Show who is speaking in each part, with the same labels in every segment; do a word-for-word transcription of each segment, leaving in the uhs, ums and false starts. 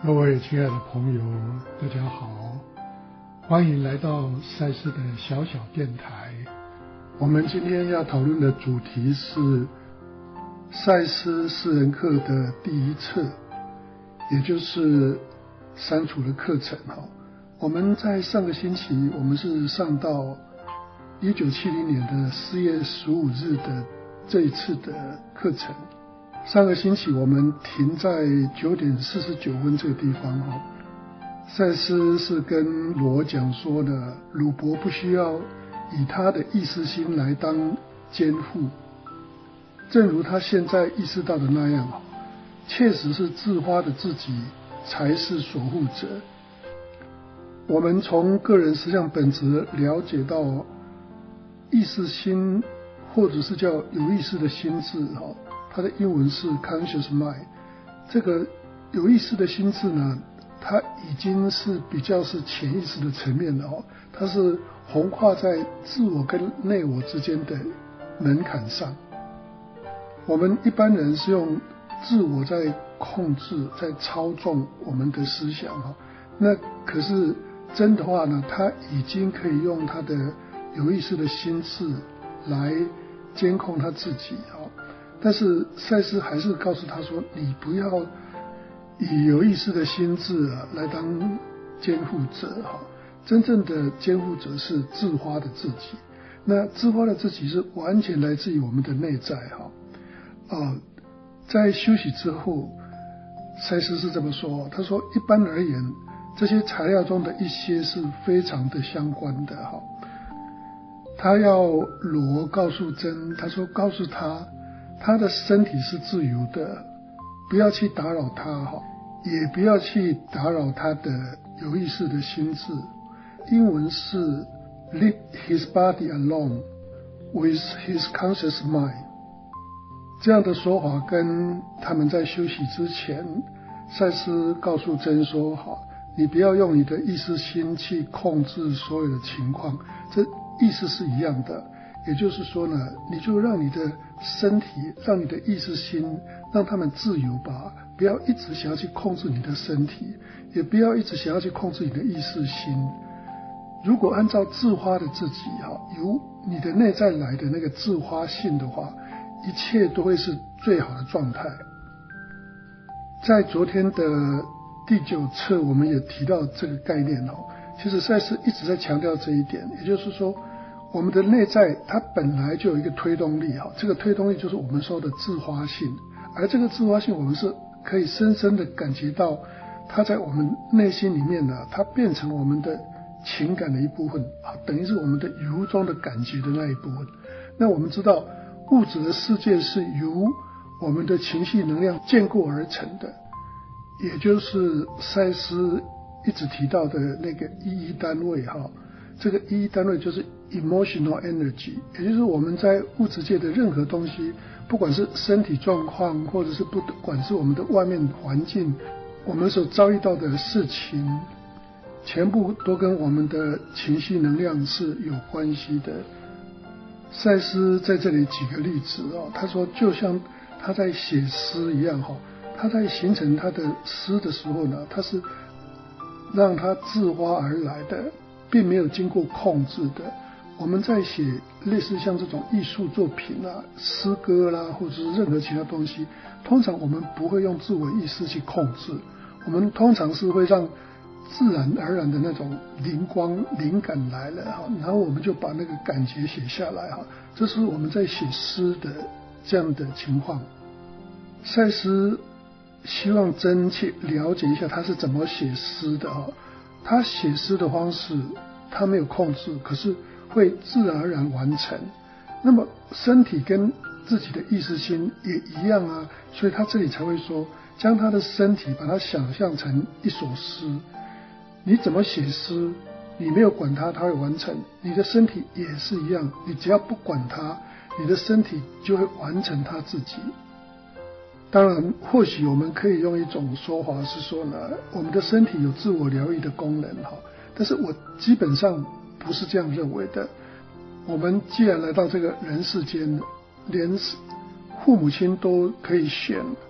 Speaker 1: 各位亲爱的朋友，大家好，欢迎来到赛斯的小小电台。我们今天要讨论的主题是赛斯四人课的第一册，也就是删除的课程。我们在上个星期我们是上到一九七零年的四月十五日的这一次的课程。上个星期我们停在九点四十九分这个地方。赛斯是跟罗讲说的，鲁伯不需要以他的意识心来当监护，正如他现在意识到的那样，确实是自发的自己才是守护者。我们从个人实相本质了解到意识心，或者是叫有意识的心智，它的英文是 conscious mind。 这个有意识的心智呢，它已经是比较是潜意识的层面了，它是横跨在自我跟内我之间的门槛上。我们一般人是用自我在控制在操纵我们的思想，那可是真的话呢，他已经可以用他的有意识的心智来监控他自己。但是赛斯还是告诉他说，你不要以有意识的心智啊来当监护者，真正的监护者是自发的自己。那自发的自己是完全来自于我们的内在。呃，在休息之后，赛斯是这么说，他说一般而言，这些材料中的一些是非常的相关的。他要罗告诉珍，他说告诉他他的身体是自由的，不要去打扰他，也不要去打扰他的有意识的心智。英文是 Leave his body alone with his conscious mind。 这样的说法跟他们在休息之前赛斯告诉珍说，你不要用你的意识心去控制所有的情况，这意思是一样的。也就是说呢，你就让你的身体，让你的意识心，让他们自由吧，不要一直想要去控制你的身体，也不要一直想要去控制你的意识心。如果按照自发的自己，由你的内在来的那个自发性的话，一切都会是最好的状态。在昨天的第九册我们也提到这个概念。其实赛斯一直在强调这一点，也就是说我们的内在它本来就有一个推动力，这个推动力就是我们说的自发性，而这个自发性我们是可以深深的感觉到它在我们内心里面呢，它变成我们的情感的一部分，等于是我们的由衷的感觉的那一部分。那我们知道物质的世界是由我们的情绪能量建构而成的，也就是赛斯一直提到的那个意义单位。这个意义单位就是 emotional energy， 也就是我们在物质界的任何东西，不管是身体状况，或者是不管是我们的外面环境，我们所遭遇到的事情，全部都跟我们的情绪能量是有关系的。赛斯在这里举个例子，他说就像他在写诗一样，他在形成他的诗的时候呢，他是让他自发而来的，并没有经过控制的。我们在写类似像这种艺术作品啊、诗歌啦，或者是任何其他东西，通常我们不会用自我意识去控制，我们通常是会让自然而然的那种灵光灵感来了，然后我们就把那个感觉写下来，这是我们在写诗的这样的情况。赛斯希望真去了解一下他是怎么写诗的。他写诗的方式他没有控制，可是会自然而然完成。那么身体跟自己的意识心也一样啊，所以他这里才会说将他的身体把它想象成一首诗。你怎么写诗，你没有管它，它会完成。你的身体也是一样，你只要不管它，你的身体就会完成它自己。当然或许我们可以用一种说法是说呢，我们的身体有自我疗愈的功能，但是我基本上不是这样认为的。我们既然来到这个人世间，连父母亲都可以选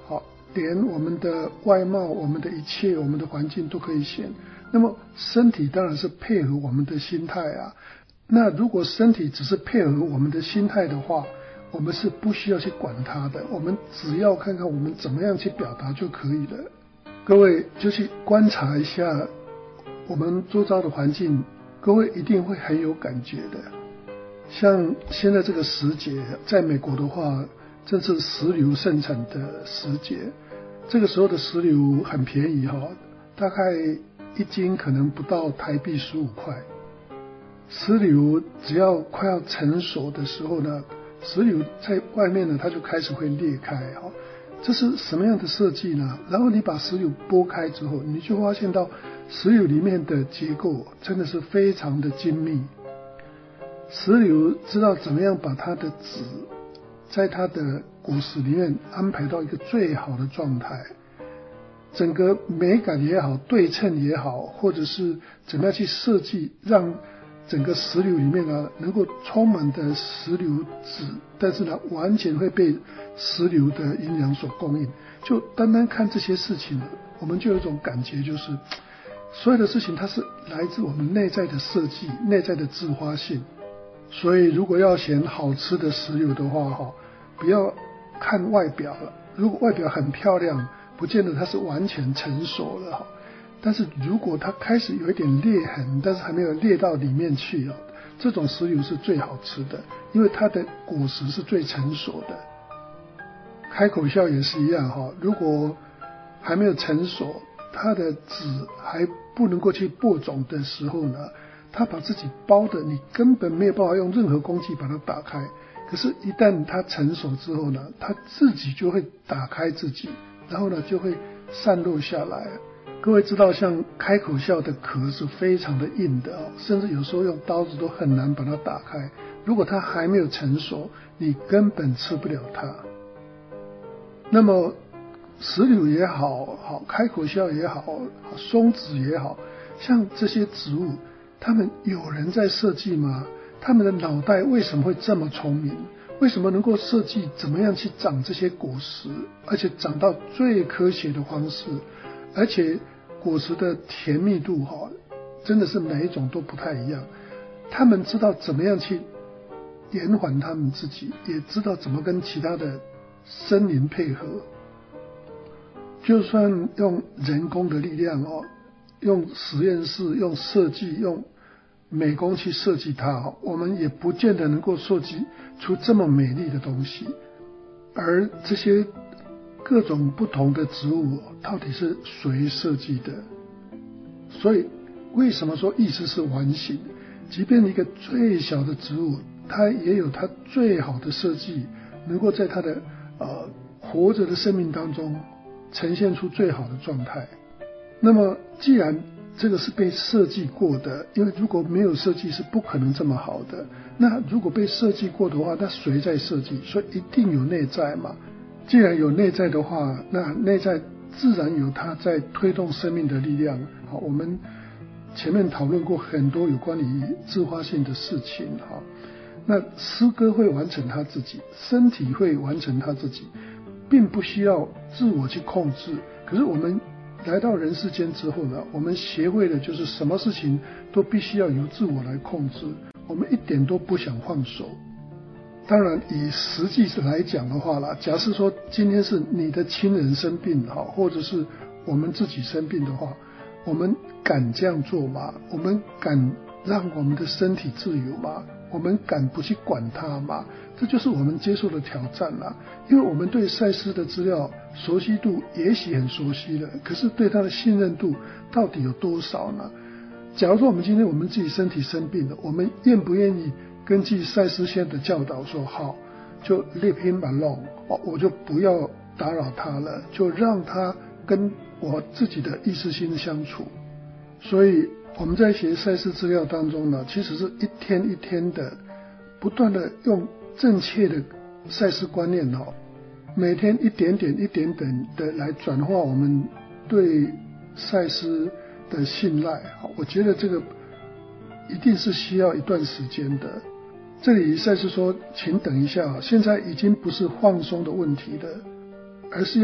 Speaker 1: 连我们的外貌、我们的一切、我们的环境都可以选。那么身体当然是配合我们的心态啊。那如果身体只是配合我们的心态的话，我们是不需要去管它的，我们只要看看我们怎么样去表达就可以了。各位就去观察一下我们周遭的环境，各位一定会很有感觉的。像现在这个时节，在美国的话，正是石榴盛产的时节。这个时候的石榴很便宜哈，大概一斤可能不到台币十五块。石榴只要快要成熟的时候呢，石榴在外面呢，它就开始会裂开哈。这是什么样的设计呢？然后你把石榴剥开之后，你就发现到石榴里面的结构真的是非常的精密。石榴知道怎么样把它的籽在它的果实里面安排到一个最好的状态，整个美感也好，对称也好，或者是怎么样去设计，让整个石榴里面呢能够充满的石榴籽，但是呢完全会被石榴的营养所供应。就单单看这些事情，我们就有一种感觉，就是所有的事情它是来自我们内在的设计，内在的自发性。所以如果要选好吃的石榴的话哈，不要看外表了，如果外表很漂亮，不见得它是完全成熟了哈。但是如果它开始有一点裂痕，但是还没有裂到里面去哦，这种石榴是最好吃的，因为它的果实是最成熟的。开口笑也是一样哈，如果还没有成熟，它的籽还不能够去播种的时候呢，它把自己包的，你根本没有办法用任何工具把它打开。可是一旦它成熟之后呢，它自己就会打开自己，然后呢就会散落下来。各位知道，像开口笑的壳是非常的硬的哦，甚至有时候用刀子都很难把它打开。如果它还没有成熟，你根本吃不了它。那么石榴也好，好开口笑也好，松子也好，像这些植物，他们有人在设计吗？他们的脑袋为什么会这么聪明？为什么能够设计怎么样去长这些果实，而且长到最科学的方式？而且果实的甜蜜度哈，真的是每一种都不太一样。他们知道怎么样去延缓他们自己，也知道怎么跟其他的森林配合。就算用人工的力量哦，用实验室、用设计、用美工去设计它，我们也不见得能够设计出这么美丽的东西。而这些各种不同的植物到底是谁设计的？所以为什么说意识是完形？即便一个最小的植物，它也有它最好的设计，能够在它的呃活着的生命当中呈现出最好的状态。那么既然这个是被设计过的，因为如果没有设计是不可能这么好的。那如果被设计过的话，那谁在设计？所以一定有内在嘛。既然有内在的话，那内在自然有它在推动生命的力量。好，我们前面讨论过很多有关于自发性的事情哈。那诗歌会完成它自己，身体会完成它自己，并不需要自我去控制。可是我们来到人世间之后呢，我们学会的就是什么事情都必须要由自我来控制，我们一点都不想放手。当然以实际来讲的话啦，假设说今天是你的亲人生病好，或者是我们自己生病的话，我们敢这样做吗？我们敢让我们的身体自由吗？我们敢不去管它吗？这就是我们接受的挑战啦。因为我们对赛斯的资料熟悉度也许很熟悉了，可是对他的信任度到底有多少呢？假如说我们今天我们自己身体生病了，我们愿不愿意根据赛斯先的教导说，好，就 leave him alone， 我就不要打扰他了，就让他跟我自己的意识心相处。所以我们在学赛斯资料当中呢，其实是一天一天的不断的用正确的赛斯观念哈，每天一点点一点点的来转化我们对赛斯的信赖。我觉得这个一定是需要一段时间的。这里赛斯说请等一下，现在已经不是放松的问题了，而是要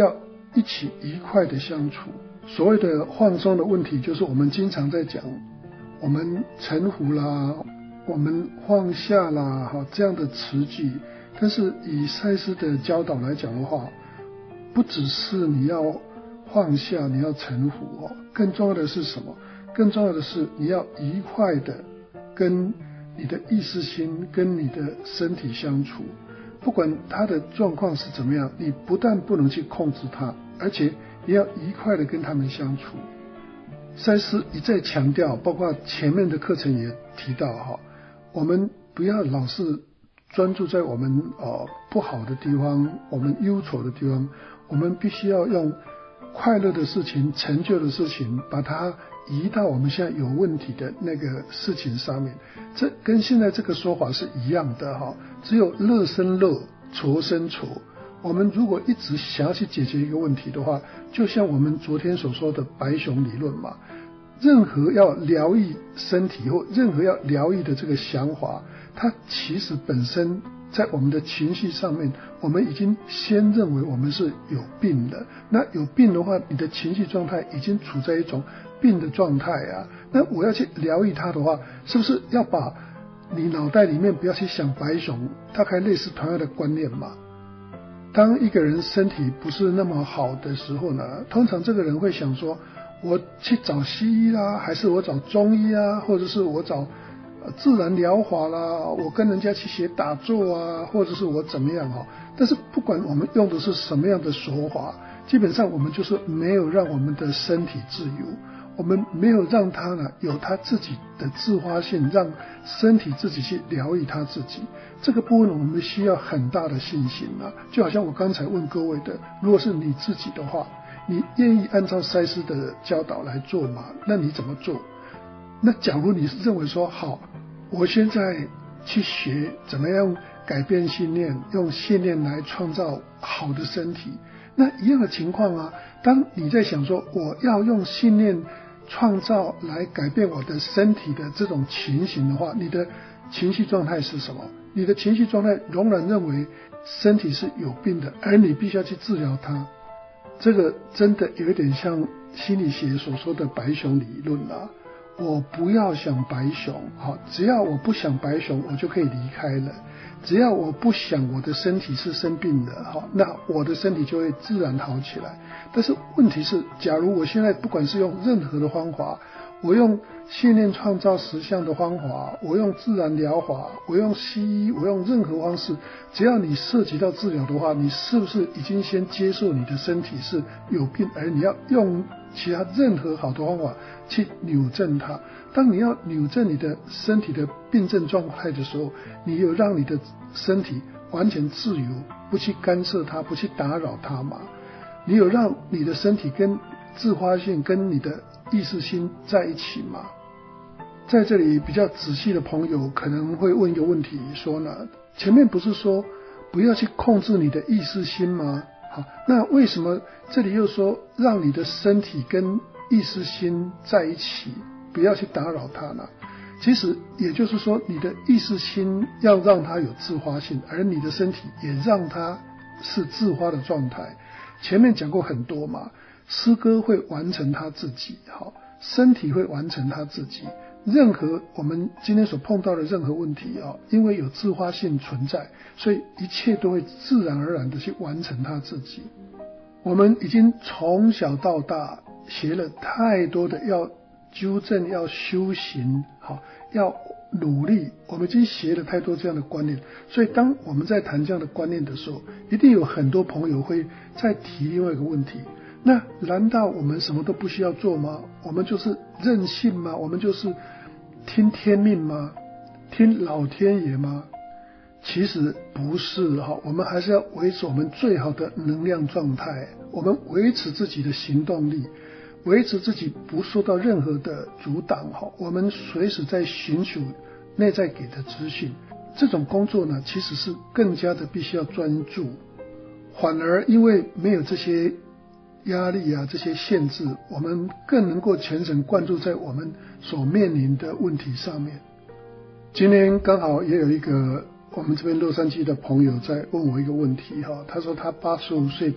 Speaker 1: 一起愉快的相处。所谓的放松的问题，就是我们经常在讲我们臣服啦，我们放下啦这样的词句。但是以赛斯的教导来讲的话，不只是你要放下，你要臣服，更重要的是什么？更重要的是你要愉快的跟你的意识心跟你的身体相处。不管他的状况是怎么样，你不但不能去控制他，而且也要愉快的跟他们相处。赛斯一再强调，包括前面的课程也提到哈，我们不要老是专注在我们呃不好的地方，我们忧愁的地方，我们必须要用快乐的事情、成就的事情，把它移到我们现在有问题的那个事情上面。这跟现在这个说法是一样的哈，只有乐生乐，愁生愁。我们如果一直想要去解决一个问题的话，就像我们昨天所说的白熊理论嘛，任何要疗愈身体或任何要疗愈的这个想法，它其实本身在我们的情绪上面，我们已经先认为我们是有病的。那有病的话，你的情绪状态已经处在一种病的状态啊。那我要去疗愈它的话，是不是要把你脑袋里面不要去想白熊，大概类似同样的观念嘛？当一个人身体不是那么好的时候呢，通常这个人会想说，我去找西医啦，还是我找中医啊，或者是我找自然疗法啦，我跟人家去学打坐啊，或者是我怎么样啊。但是不管我们用的是什么样的手法，基本上我们就是没有让我们的身体自由，我们没有让它呢有它自己的自发性，让身体自己去疗愈它自己。这个部分我们需要很大的信心啊。就好像我刚才问各位的，如果是你自己的话，你愿意按照赛斯的教导来做吗？那你怎么做？那假如你是认为说，好，我现在去学怎么样改变信念，用信念来创造好的身体，那一样的情况啊。当你在想说我要用信念创造来改变我的身体的这种情形的话，你的情绪状态是什么？你的情绪状态仍然认为身体是有病的，而你必须要去治疗它。这个真的有点像心理学所说的白熊理论啊。我不要想白熊，好，只要我不想白熊，我就可以离开了。只要我不想我的身体是生病的，好，那我的身体就会自然好起来。但是问题是，假如我现在不管是用任何的方法，我用信念创造实相的方法，我用自然疗法，我用西医，我用任何方式，只要你涉及到治疗的话，你是不是已经先接受你的身体是有病，而你要用其他任何好的方法去扭正它？当你要扭正你的身体的病症状态的时候，你有让你的身体完全自由，不去干涉它，不去打扰它吗？你有让你的身体跟自发性跟你的意识心在一起吗？在这里比较仔细的朋友可能会问一个问题，说呢，前面不是说不要去控制你的意识心吗？好，那为什么这里又说让你的身体跟意识心在一起，不要去打扰它呢？其实也就是说，你的意识心要让它有自发性，而你的身体也让它是自发的状态。前面讲过很多嘛，诗歌会完成它自己，好，身体会完成它自己。任何我们今天所碰到的任何问题啊，因为有自发性存在，所以一切都会自然而然的去完成它自己。我们已经从小到大学了太多的要纠正、要修行，好，要努力，我们已经学了太多这样的观念。所以当我们在谈这样的观念的时候，一定有很多朋友会再提另外一个问题，那难道我们什么都不需要做吗？我们就是任性吗？我们就是听天命吗？听老天爷吗？其实不是哈，我们还是要维持我们最好的能量状态，我们维持自己的行动力，维持自己不受到任何的阻挡哈。我们随时在寻求内在给的资讯，这种工作呢，其实是更加的必须要专注。反而因为没有这些压力啊，这些限制，我们更能够全神贯注在我们所面临的问题上面。今天刚好也有一个我们这边洛杉矶的朋友在问我一个问题哈，他说他八十五岁的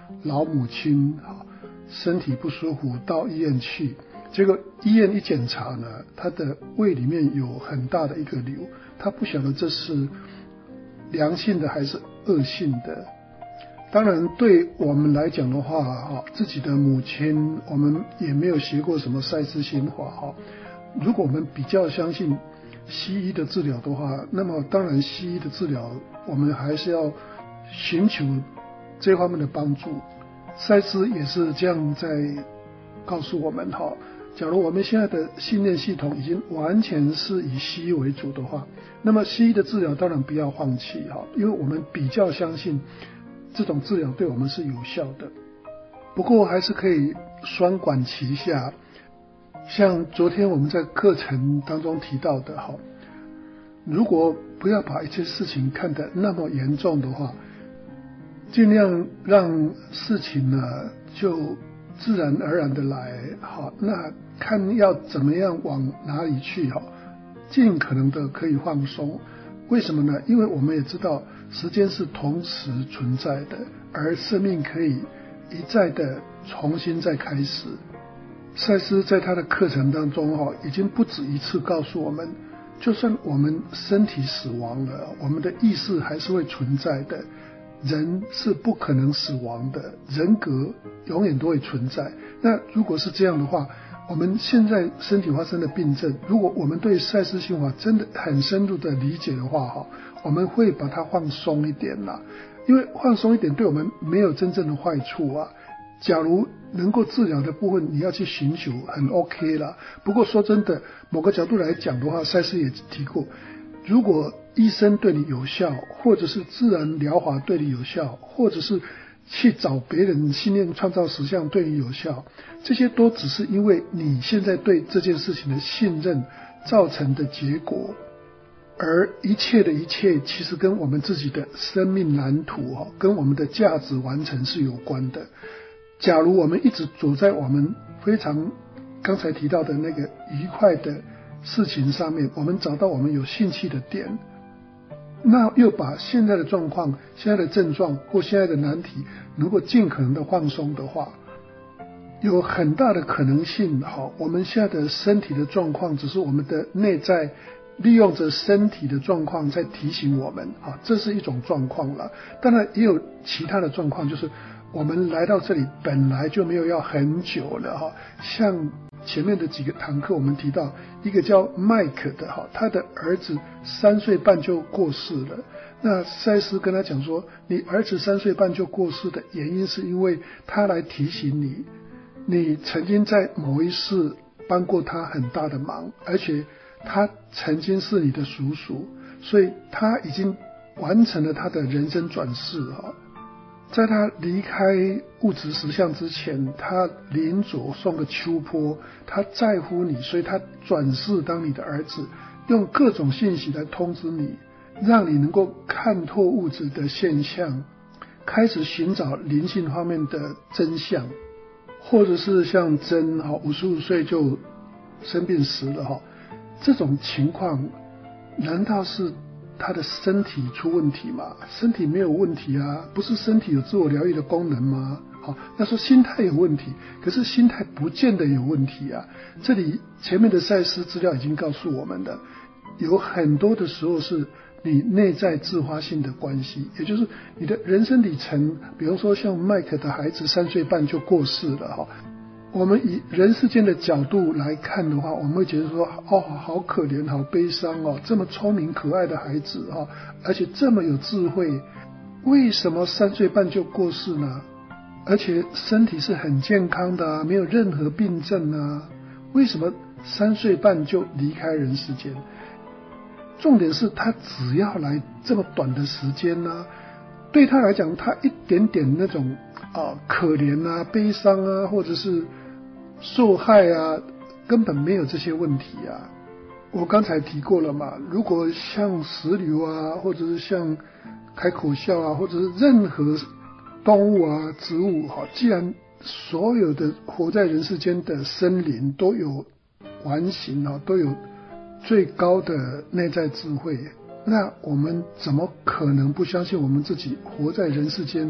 Speaker 1: 老母亲身体不舒服到医院去，结果医院一检查呢，他的胃里面有很大的一个瘤，他不晓得这是良性的还是恶性的。当然对我们来讲的话，自己的母亲我们也没有学过什么赛斯心法，如果我们比较相信西医的治疗的话，那么当然西医的治疗我们还是要寻求这方面的帮助。赛斯也是这样在告诉我们，假如我们现在的信念系统已经完全是以西医为主的话，那么西医的治疗当然不要放弃，因为我们比较相信这种治疗对我们是有效的。不过还是可以双管齐下，像昨天我们在课程当中提到的，如果不要把一些事情看得那么严重的话，尽量让事情呢就自然而然的来，好，那看要怎么样往哪里去，尽可能的可以放松。为什么呢？因为我们也知道时间是同时存在的，而生命可以一再的重新再开始。赛斯在他的课程当中已经不止一次告诉我们，就算我们身体死亡了，我们的意识还是会存在的，人是不可能死亡的，人格永远都会存在。那如果是这样的话，我们现在身体发生的病症，如果我们对赛斯心法真的很深入的理解的话，我们会把它放松一点啦，因为放松一点对我们没有真正的坏处啊。假如能够治疗的部分你要去寻求，很 OK 啦。不过说真的，某个角度来讲的话，赛斯也提过，如果医生对你有效，或者是自然疗法对你有效，或者是去找别人信念创造实相对你有效，这些都只是因为你现在对这件事情的信任造成的结果，而一切的一切其实跟我们自己的生命蓝图跟我们的价值完成是有关的。假如我们一直走在我们非常刚才提到的那个愉快的事情上面，我们找到我们有兴趣的点，那又把现在的状况、现在的症状或现在的难题能够尽可能的放松的话，有很大的可能性，我们现在的身体的状况只是我们的内在利用着身体的状况在提醒我们，这是一种状况了。当然也有其他的状况，就是我们来到这里本来就没有要很久了，像前面的几个堂课我们提到一个叫麦克的，他的儿子三岁半就过世了。那赛斯跟他讲说，你儿子三岁半就过世的原因是因为他来提醒你，你曾经在某一世帮过他很大的忙，而且他曾经是你的叔叔，所以他已经完成了他的人生转世。在他离开物质实相之前，他临走送个秋波，他在乎你，所以他转世当你的儿子，用各种信息来通知你，让你能够看透物质的现象，开始寻找灵性方面的真相。或者是像真五十五岁就生病死了，这种情况难道是他的身体出问题吗？身体没有问题啊，不是身体有自我疗愈的功能吗？好，那说心态有问题，可是心态不见得有问题啊。这里前面的赛斯资料已经告诉我们的，有很多的时候是你内在自发性的关系，也就是你的人生里程，比如说像麦克的孩子三岁半就过世了，我们以人世间的角度来看的话，我们会觉得说，哦，好可怜，好悲伤哦，这么聪明可爱的孩子哦，而且这么有智慧，为什么三岁半就过世呢？而且身体是很健康的啊，没有任何病症啊，为什么三岁半就离开人世间？重点是他只要来这么短的时间呢，对他来讲，他一点点那种啊可怜啊、悲伤啊，或者是受害啊，根本没有这些问题啊。我刚才提过了嘛，如果像石榴啊，或者是像开口笑啊，或者是任何动物啊、植物哈，既然所有的活在人世间的生灵都有完形啊，都有最高的内在智慧，那我们怎么可能不相信我们自己活在人世间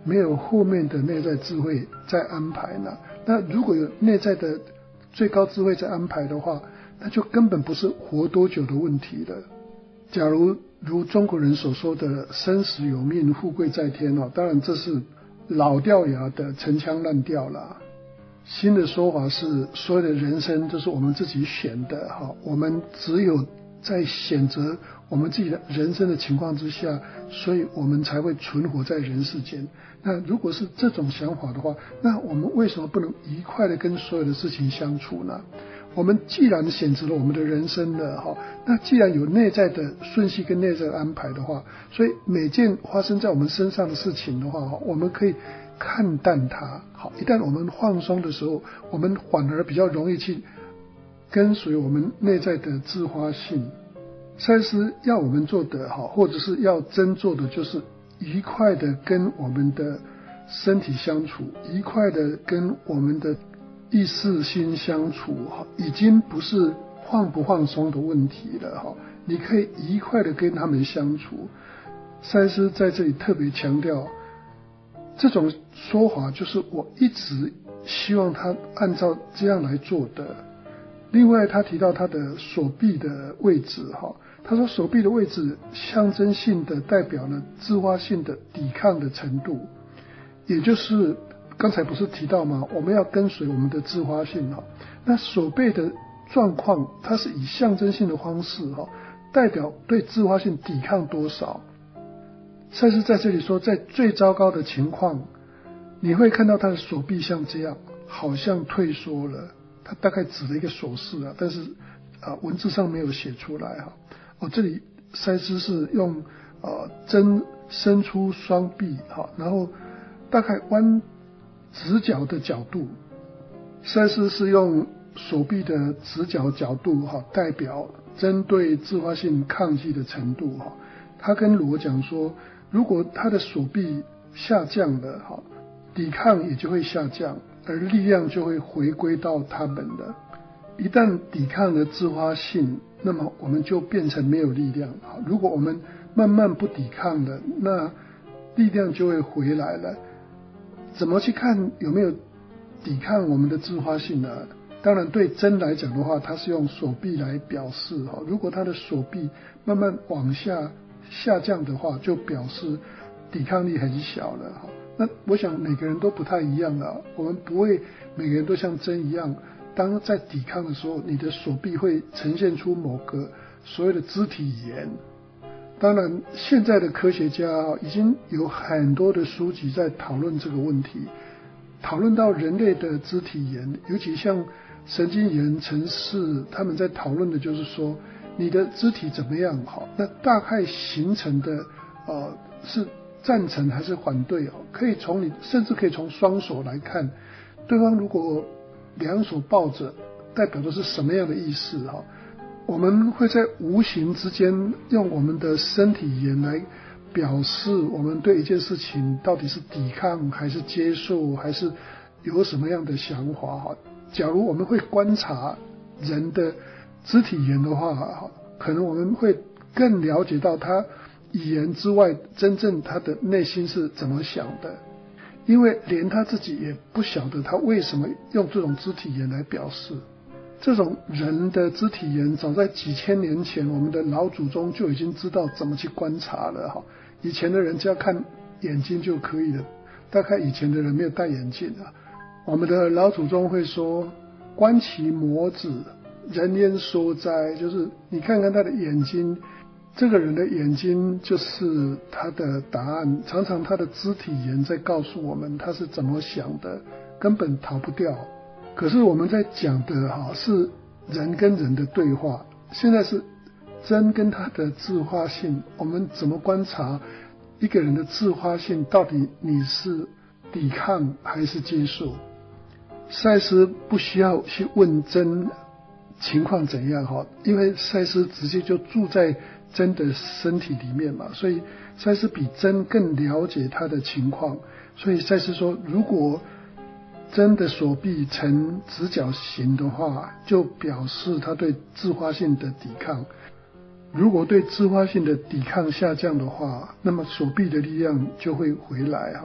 Speaker 1: 没有后面的内在智慧在安排呢？那如果有内在的最高智慧在安排的话，那就根本不是活多久的问题了。假如如中国人所说的生死有命，富贵在天哦，当然这是老掉牙的陈腔滥调啦。新的说法是，所有的人生都是我们自己选的哈，我们只有在选择我们自己的人生的情况之下，所以我们才会存活在人世间。那如果是这种想法的话，那我们为什么不能愉快的跟所有的事情相处呢？我们既然选择了我们的人生了哈，那既然有内在的顺序跟内在的安排的话，所以每件发生在我们身上的事情的话，我们可以看淡它。好，一旦我们放松的时候，我们反而比较容易去跟随我们内在的自发性。赛斯要我们做的好，或者是要真做的，就是愉快的跟我们的身体相处，愉快的跟我们的意识心相处，已经不是放不放松的问题了。你可以愉快的跟他们相处。赛斯在这里特别强调，这种说法就是我一直希望他按照这样来做的。另外他提到他的手臂的位置，他说手臂的位置象征性的代表了自发性的抵抗的程度，也就是刚才不是提到吗？我们要跟随我们的自发性，那手背的状况它是以象征性的方式代表对自发性抵抗多少。赛斯在这里说，在最糟糕的情况，你会看到他的手臂像这样，好像退缩了。他大概指了一个手势啊，但是啊文字上没有写出来哈。哦，这里赛斯是用呃针伸出双臂哈，然后大概弯直角的角度。赛斯是用手臂的直角角度哈，代表针对自发性抗击的程度哈。他跟罗讲说，如果他的手臂下降了哈，抵抗也就会下降，而力量就会回归到他们的。一旦抵抗了自发性，那么我们就变成没有力量。如果我们慢慢不抵抗了，那力量就会回来了。怎么去看有没有抵抗我们的自发性呢？当然对针来讲的话，它是用手臂来表示。如果他的手臂慢慢往下下降的话，就表示抵抗力很小了。那我想每个人都不太一样了，我们不会每个人都像针一样，当在抵抗的时候，你的手臂会呈现出某个所谓的肢体语言。当然现在的科学家已经有很多的书籍在讨论这个问题，讨论到人类的肢体语言，尤其像神经语言程式，他们在讨论的就是说你的肢体怎么样好，那大概形成的呃是赞成还是反对，可以从你甚至可以从双手来看，对方如果两手抱着，代表的是什么样的意思。我们会在无形之间用我们的身体语言来表示我们对一件事情到底是抵抗还是接受，还是有什么样的想法。假如我们会观察人的肢体语言的话，可能我们会更了解到他语言之外真正他的内心是怎么想的，因为连他自己也不晓得他为什么用这种肢体语言来表示。这种人的肢体语言早在几千年前，我们的老祖宗就已经知道怎么去观察了。以前的人只要看眼睛就可以了，大概以前的人没有戴眼镜啊。我们的老祖宗会说，观其眸子，人焉所哉，就是你看看他的眼睛，这个人的眼睛就是他的答案。常常他的肢体语言在告诉我们他是怎么想的，根本逃不掉。可是我们在讲的哈是人跟人的对话，现在是真跟他的自发性，我们怎么观察一个人的自发性，到底你是抵抗还是接受？赛斯不需要去问真情况怎样哈，因为赛斯直接就住在真的身体里面嘛，所以赛斯比真更了解他的情况。所以赛斯说，如果真的手臂呈直角形的话，就表示他对自发性的抵抗。如果对自发性的抵抗下降的话，那么手臂的力量就会回来哈。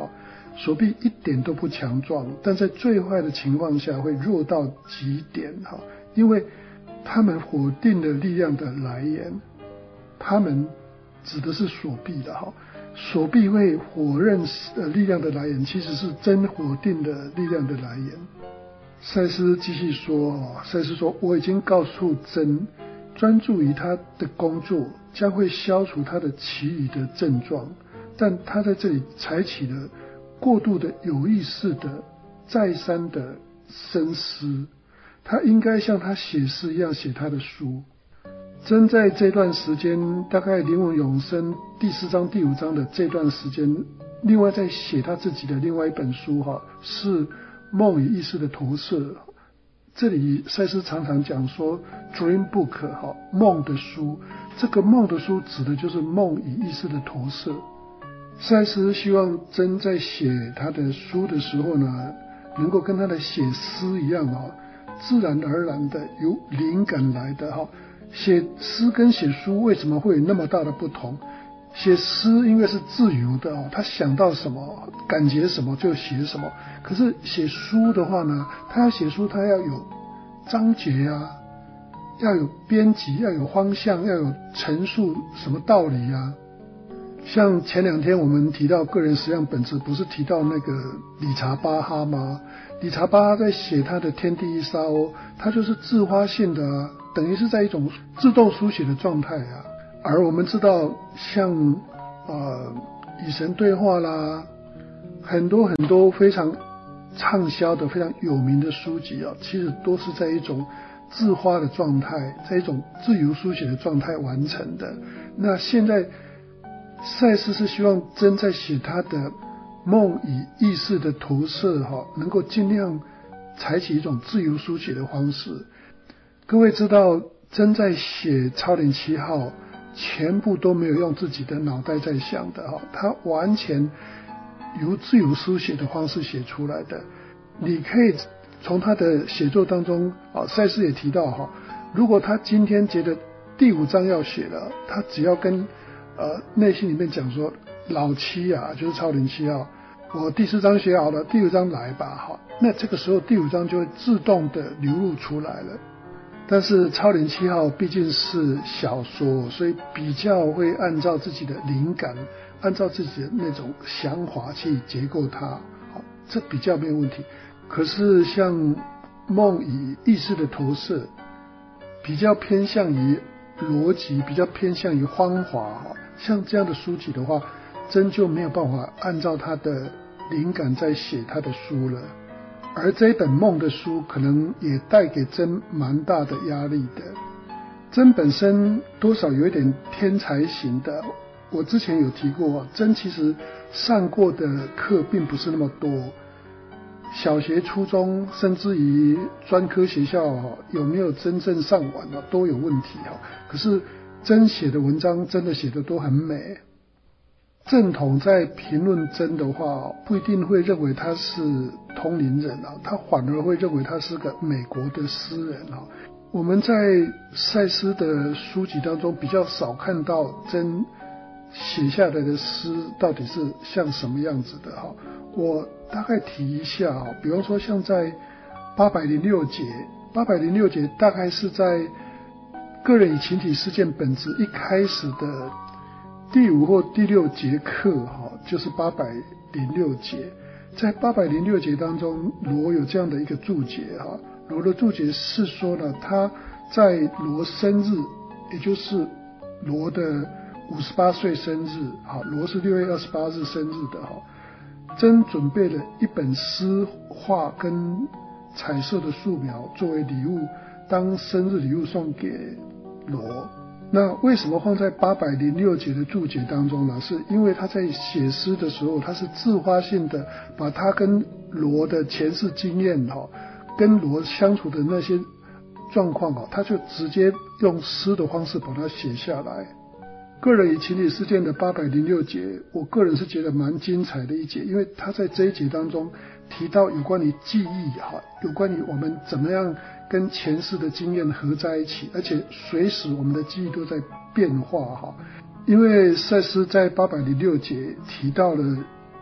Speaker 1: 手臂一点都不强壮，但在最坏的情况下会弱到极点哈，因为他们否定了力量的来源，他们指的是手臂的哈，手臂会否认呃力量的来源，其实是真否定的力量的来源。赛斯继续说，赛斯说，我已经告诉真，专注于他的工作将会消除他的其余的症状，但他在这里采取了过度的有意识的再三的深思，他应该像他写诗一样写他的书。真在这段时间，大概灵魂永生第四章第五章的这段时间，另外在写他自己的另外一本书哈，是梦与意识的投射。这里赛斯常常讲说 dream book 哈，梦的书，这个梦的书指的就是梦与意识的投射。赛斯希望真在写他的书的时候呢，能够跟他的写诗一样啊，自然而然的由灵感来的哈。写诗跟写书为什么会有那么大的不同？写诗因为是自由的哦，他想到什么感觉什么就写什么。可是写书的话呢，他要写书他要有章节啊，要有编辑，要有方向，要有陈述什么道理啊。像前两天我们提到个人实相本质，不是提到那个理查巴哈吗？理查巴哈在写他的天地一沙鸥，他就是自发性的啊，等于是在一种自动书写的状态啊。而我们知道像呃与神对话啦，很多很多非常畅销的非常有名的书籍啊，其实都是在一种自发的状态，在一种自由书写的状态完成的。那现在赛斯是希望真在写他的梦与意识的投射哈，能够尽量采取一种自由书写的方式。各位知道真在写超灵七号全部都没有用自己的脑袋在想的哈，他完全由自由书写的方式写出来的。你可以从他的写作当中啊，赛斯也提到哈，如果他今天觉得第五章要写了，他只要跟呃内心里面讲说，老七啊，就是超灵七号，我第四章写好了，第五章来吧哈，那这个时候第五章就会自动的流露出来了。但是超灵七号毕竟是小说，所以比较会按照自己的灵感，按照自己的那种想法去结构它，好，这比较没有问题。可是像梦与意识的投射，比较偏向于逻辑，比较偏向于方法，像这样的书籍的话，真就没有办法按照他的灵感在写他的书了。而这一本梦的书可能也带给真蛮大的压力的。真本身多少有一点天才型的，我之前有提过，真其实上过的课并不是那么多，小学初中甚至于专科学校有没有真正上完都有问题。可是真写的文章真的写的都很美。正统在评论真的话，不一定会认为他是通灵人啊，他反而会认为他是个美国的诗人啊。我们在赛斯的书籍当中比较少看到真写下来的诗到底是像什么样子的哈。我大概提一下啊，比方说像在八百零六节，八百零六节大概是在个人与群体事件本质一开始的第五或第六节课哈，就是八百零六节。在八百零六节当中，罗有这样的一个注解哈，罗的注解是说呢，他在罗生日，也就是罗的五十八岁生日，哈，罗是六月二十八日生日的哈，真准备了一本诗画跟彩色的素描作为礼物，当生日礼物送给罗。那为什么放在八百零六节的注解当中呢？是因为他在写诗的时候，他是自发性的把他跟罗的前世经验哈，跟罗相处的那些状况哈，他就直接用诗的方式把它写下来。个人与群体事件的八百零六节，我个人是觉得蛮精彩的一节，因为他在这一节当中提到有关于记忆哈，有关于我们怎么样跟前世的经验合在一起，而且随时我们的记忆都在变化哈。因为赛斯在八百零六节提到了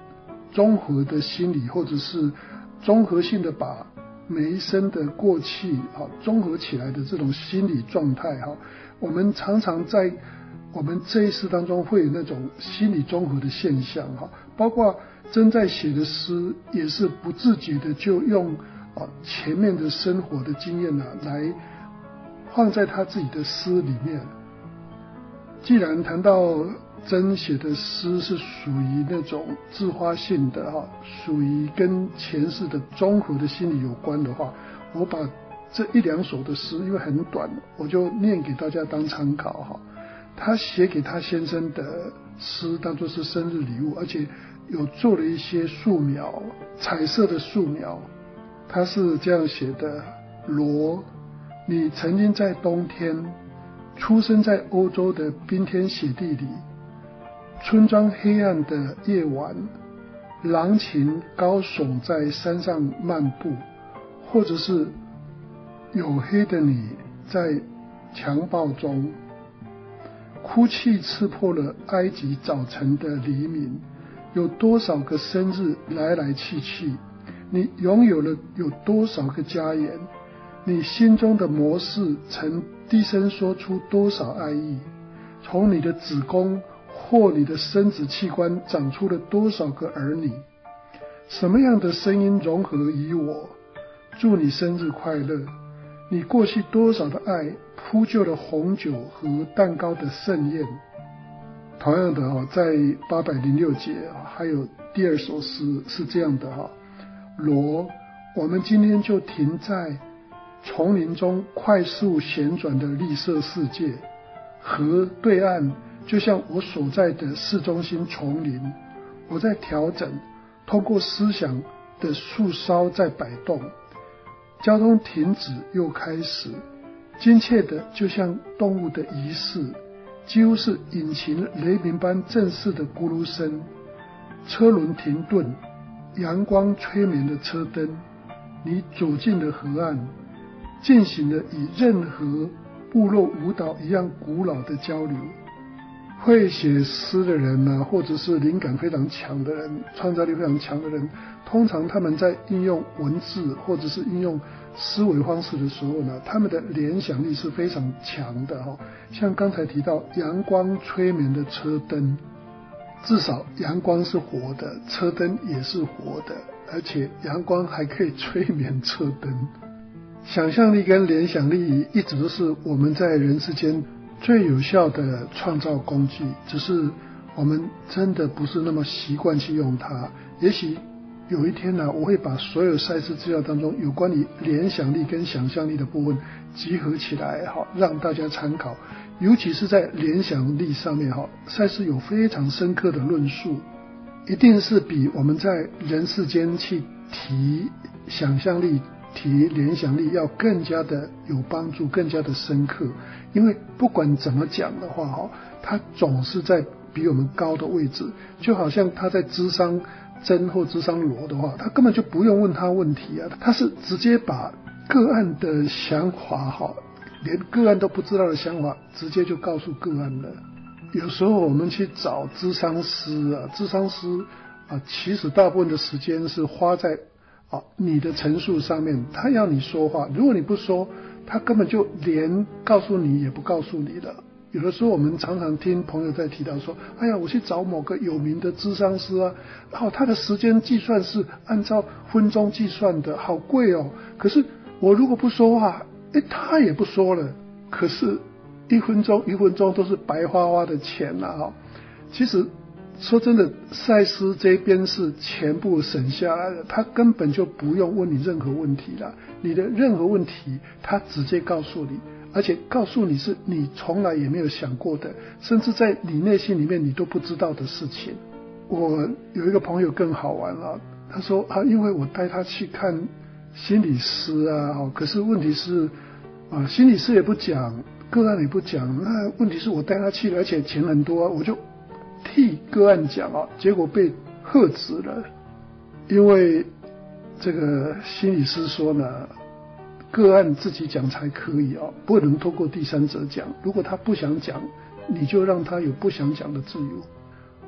Speaker 1: 综合的心理，或者是综合性的把每一生的过去啊综合起来的这种心理状态哈，我们常常在我们这一世当中会有那种心理综合的现象哈，包括真在写的诗也是不自觉的就用啊前面的生活的经验啊来放在他自己的诗里面。既然谈到真写的诗是属于那种自发性的哈，属于跟前世的综合的心理有关的话，我把这一两首的诗因为很短，我就念给大家当参考哈。他写给他先生的诗当作是生日礼物，而且有做了一些素描，彩色的素描。他是这样写的：罗，你曾经在冬天出生在欧洲的冰天雪地里，村庄黑暗的夜晚，狼禽高耸在山上漫步，或者是黝黑的你在强暴中，哭泣刺破了埃及早晨的黎明。有多少个生日来来去去，你拥有了有多少个家园，你心中的模式曾低声说出多少爱意，从你的子宫或你的生殖器官长出了多少个儿女，什么样的声音融合于我，祝你生日快乐。你过去多少的爱铺就了红酒和蛋糕的盛宴。同样的哈，在八百零六节还有第二首诗是这样的哈：罗，我们今天就停在丛林中快速旋转的绿色世界，河对岸就像我所在的市中心丛林，我在调整，通过思想的树梢在摆动，交通停止又开始，精确的就像动物的仪式，几乎是引擎雷鸣般正式的咕噜声。车轮停顿，阳光催眠的车灯，你走进了河岸，进行了与任何部落舞蹈一样古老的交流。会写诗的人呢、啊，或者是灵感非常强的人，创造力非常强的人，通常他们在运用文字或者是运用思维方式的时候呢，他们的联想力是非常强的哈。像刚才提到阳光催眠的车灯，至少阳光是活的，车灯也是活的，而且阳光还可以催眠车灯。想象力跟联想力一直都是我们在人世间最有效的创造工具，只是我们真的不是那么习惯去用它。也许有一天呢、啊，我会把所有赛事资料当中有关于联想力跟想象力的部分集合起来，好让大家参考。尤其是在联想力上面，哈，赛事有非常深刻的论述，一定是比我们在人世间去提想象力、提联想力要更加的有帮助，更加的深刻。因为不管怎么讲的话，哈，他总是在比我们高的位置，就好像他在諮商真或諮商罗的话，他根本就不用问他问题啊，他是直接把个案的想法，哈，连个案都不知道的想法，直接就告诉个案了。有时候我们去找諮商师啊，諮商师啊，其实大部分的时间是花在啊你的陈述上面，他要你说话，如果你不说，他根本就连告诉你也不告诉你了。有的时候我们常常听朋友在提到说，哎呀，我去找某个有名的諮商师啊，哦，他的时间计算是按照分钟计算的，好贵哦。可是我如果不说话，哎，他也不说了。可是一分钟一分钟都是白花花的钱啊、哦！其实说真的，赛斯这边是全部省下来的，他根本就不用问你任何问题了。你的任何问题，他直接告诉你，而且告诉你是你从来也没有想过的，甚至在你内心里面你都不知道的事情。我有一个朋友更好玩了，他说啊，因为我带他去看心理师啊，可是问题是啊，心理师也不讲，个案也不讲，那问题是我带他去了，而且钱很多，我就替个案讲啊，结果被喝止了。因为这个心理师说呢，个案自己讲才可以啊，不能透过第三者讲。如果他不想讲，你就让他有不想讲的自由。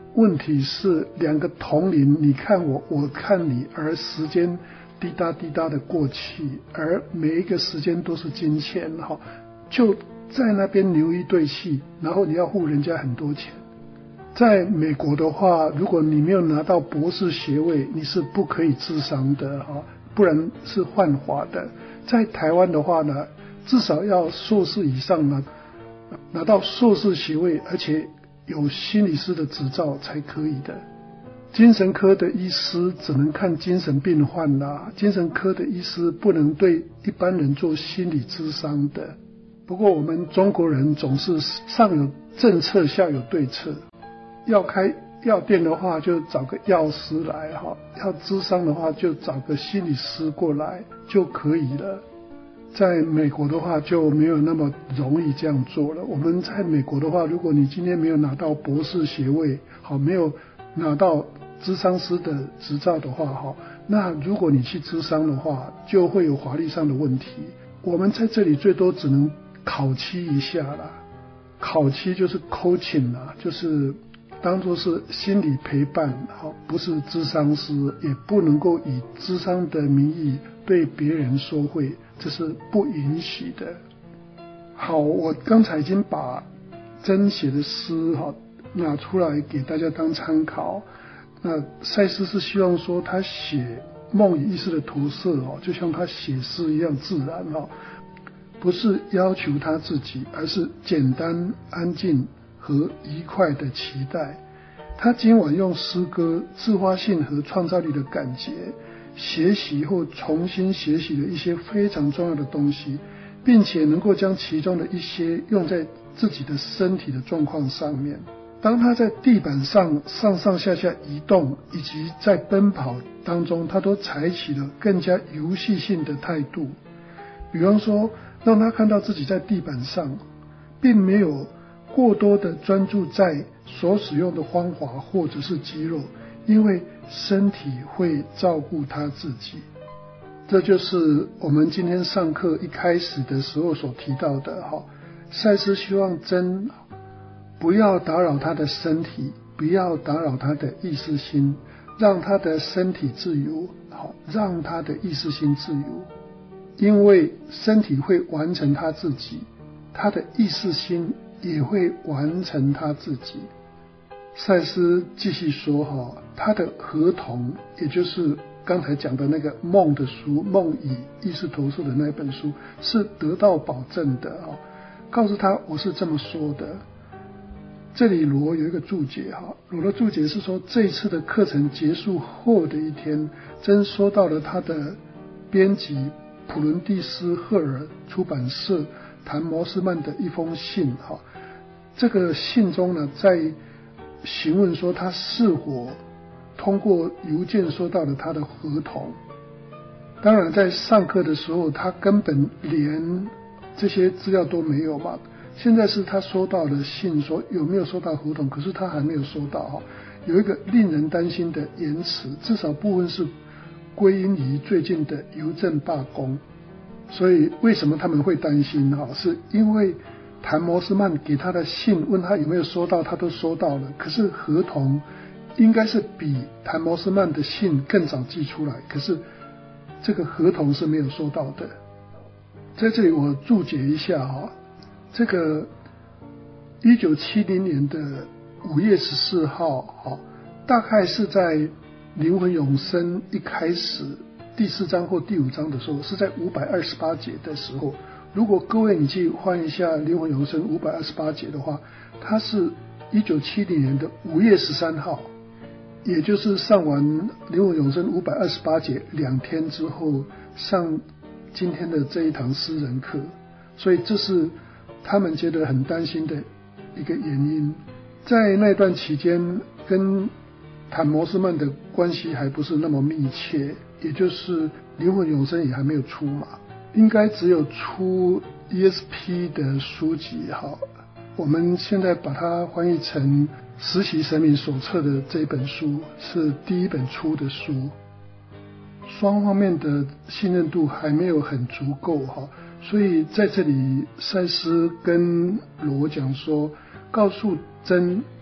Speaker 1: 问题是两个同龄，你看我，我看你，而时间滴答滴答的过去，而每一个时间都是金钱，就在那边牛一对戏，然后你要付人家很多钱。在美国的话，如果你没有拿到博士学位，你是不可以咨商的，不然是犯法的。在台湾的话呢，至少要硕士以上拿拿到硕士学位，而且有心理师的执照才可以的。精神科的医师只能看精神病患啦，精神科的医师不能对一般人做心理咨商的。不过我们中国人总是上有政策下有对策，要开药店的话就找个药师来，要咨商的话就找个心理师过来就可以了。在美国的话就没有那么容易这样做了。我们在美国的话，如果你今天没有拿到博士学位，好，没有拿到咨商师的执照的话，好，那如果你去咨商的话，就会有法律上的问题。我们在这里最多只能考期一下啦，考期就是 coaching 啦，就是当作是心理陪伴，好，不是咨商师，也不能够以咨商的名义对别人收贿，这是不允许的。好，我刚才已经把珍写的诗拿出来给大家当参考。那赛斯是希望说他写梦与意识的投射，就像他写诗一样自然，不是要求他自己，而是简单安静和愉快的期待。他今晚用诗歌自发性和创造力的感觉学习或重新学习了一些非常重要的东西，并且能够将其中的一些用在自己的身体的状况上面。当他在地板上上上下下移动，以及在奔跑当中，他都采取了更加游戏性的态度。比方说，让他看到自己在地板上，并没有过多的专注在所使用的方法或者是肌肉，因为身体会照顾他自己。这就是我们今天上课一开始的时候所提到的，赛斯希望真不要打扰他的身体，不要打扰他的意识心，让他的身体自由，好，让他的意识心自由。因为身体会完成他自己，他的意识心也会完成他自己。赛斯继续说，他的合同，也就是刚才讲的那个梦的书，梦与意识投射的那本书，是得到保证的，告诉他我是这么说的。这里罗有一个注解，罗的注解是说，这一次的课程结束后的一天，真收到了他的编辑普伦蒂斯赫尔出版社谭摩斯曼的一封信。这个信中呢，在询问说他是否通过邮件收到了他的合同。当然在上课的时候他根本连这些资料都没有嘛，现在是他收到了信说有没有收到合同，可是他还没有收到，有一个令人担心的延迟，至少部分是归因于最近的邮政罢工。所以为什么他们会担心，是因为谭摩斯曼给他的信问他有没有收到，他都收到了，可是合同应该是比谭摩斯曼的信更早寄出来，可是这个合同是没有收到的。在这里我注解一下，这个一九七零年的五月十四号，大概是在灵魂永生一开始第四章或第五章的时候，是在五百二十八节的时候。如果各位你去换一下灵魂永生五百二十八节的话，它是一九七零年的五月十三号，也就是上完灵魂永生五百二十八节两天之后上今天的这一堂私人课，所以这是他们觉得很担心的一个原因。在那段期间跟谭摩斯曼的关系还不是那么密切，也就是灵魂永生也还没有出嘛，应该只有出 E S P 的书籍，我们现在把它翻译成实习神明手册的这本书是第一本出的书，双方面的信任度还没有很足够，所以在这里赛斯跟罗讲说，告诉真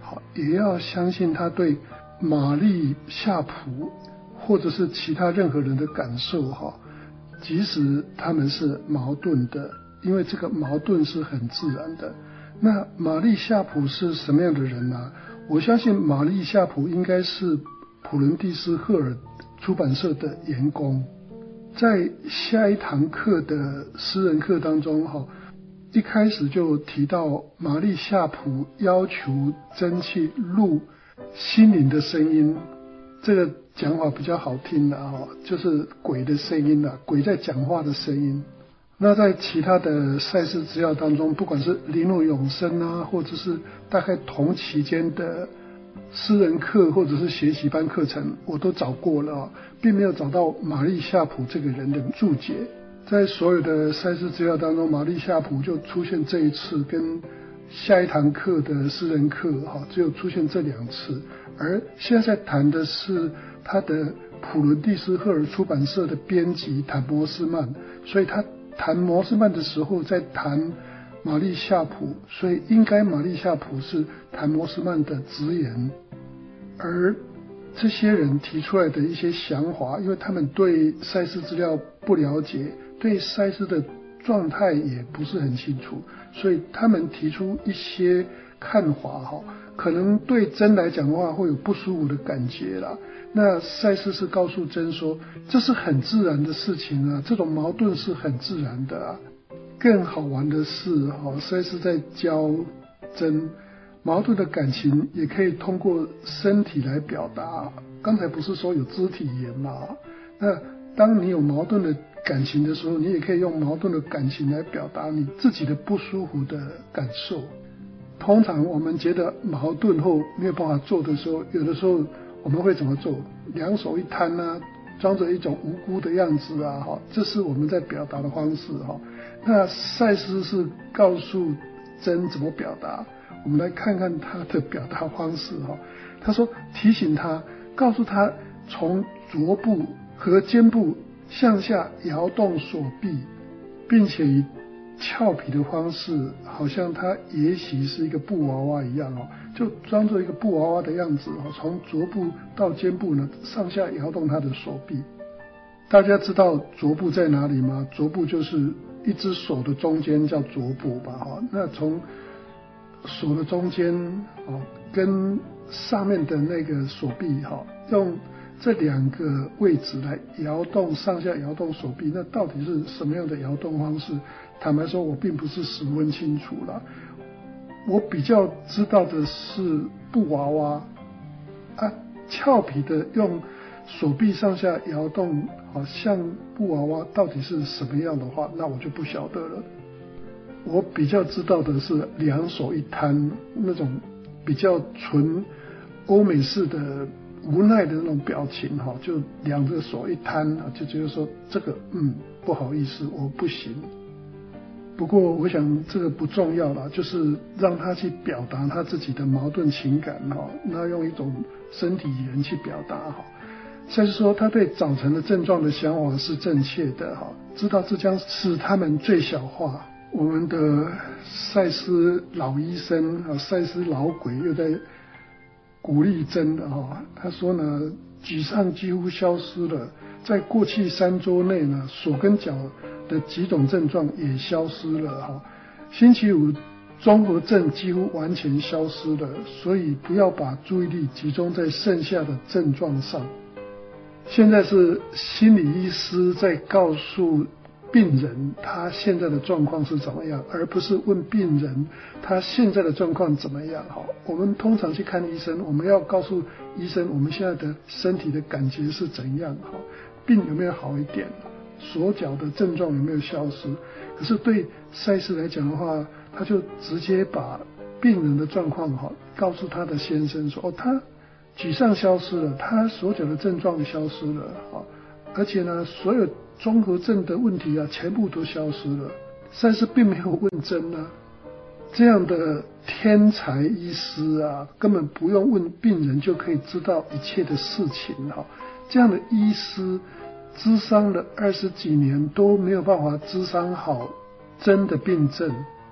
Speaker 1: 好，也要相信他对玛丽夏普或者是其他任何人的感受哈，即使他们是矛盾的，因为这个矛盾是很自然的。那玛丽夏普是什么样的人呢？我相信玛丽夏普应该是普伦蒂斯赫尔出版社的员工。在下一堂课的诗人课当中哈，一开始就提到玛丽夏普要求真去录心灵的声音，这个讲法比较好听啦哈，就是鬼的声音啦，鬼在讲话的声音。那在其他的赛事资料当中，不管是灵魂永生啊，或者是大概同期间的诗人课或者是学习班课程，我都找过了，并没有找到玛丽夏普这个人的注解。在所有的赛事资料当中，玛丽夏普就出现这一次，跟下一堂课的诗人课只有出现这两次。而现在谈的是他的普伦蒂斯赫尔出版社的编辑谭摩斯曼，所以他谈摩斯曼的时候在谈玛丽夏普，所以应该玛丽夏普是谭摩斯曼的职员。而这些人提出来的一些想法，因为他们对赛斯资料不了解，对赛斯的状态也不是很清楚，所以他们提出一些看法，可能对真来讲的话会有不舒服的感觉啦。那赛斯是告诉真说，这是很自然的事情啊，这种矛盾是很自然的啊。更好玩的是，赛斯在教真矛盾的感情也可以通过身体来表达。刚才不是说有肢体语言吗？那当你有矛盾的感情的时候，你也可以用矛盾的感情来表达你自己的不舒服的感受。通常我们觉得矛盾后没有办法做的时候，有的时候我们会怎么做？两手一摊啊，装着一种无辜的样子啊，这是我们在表达的方式。那赛斯是告诉真怎么表达，我们来看看他的表达方式。他说提醒他，告诉他从足部和肩部向下摇动手臂，并且以俏皮的方式，好像他也许是一个布娃娃一样，就装作一个布娃娃的样子，从足部到肩部呢上下摇动他的手臂。大家知道足部在哪里吗？足部就是一只手的中间叫足部吧。那从手的中间跟上面的那个手臂，用这两个位置来摇动，上下摇动手臂，那到底是什么样的摇动方式？坦白说我并不是十分清楚啦。我比较知道的是布娃娃啊，俏皮的用手臂上下摇动，好像布娃娃到底是什么样的话，那我就不晓得了。我比较知道的是两手一摊，那种比较纯欧美式的无奈的那种表情，就两个手一摊，就觉得说这个嗯不好意思我不行。不过我想这个不重要啦，就是让他去表达他自己的矛盾情感，那用一种身体语言去表达。赛斯说他对早晨的症状的想法是正确的，知道这将使他们最小化。我们的赛斯老医生，赛斯老鬼又在鼓励真的，他说呢，沮丧几乎消失了，在过去三周内呢，手跟脚的几种症状也消失了。星期五综合症几乎完全消失了，所以不要把注意力集中在剩下的症状上。现在是心理医师在告诉病人他现在的状况是怎么样，而不是问病人他现在的状况怎么样。我们通常去看医生，我们要告诉医生我们现在的身体的感觉是怎样，病有没有好一点，手脚的症状有没有消失。可是对赛斯来讲的话，他就直接把病人的状况告诉他的先生说，哦，他沮丧消失了，他手脚的症状消失了，而且呢所有综合症的问题啊全部都消失了。赛斯并没有问真啊，这样的天才医师啊根本不用问病人就可以知道一切的事情。这样的医师咨商了二十几年都没有办法咨商好真的病症。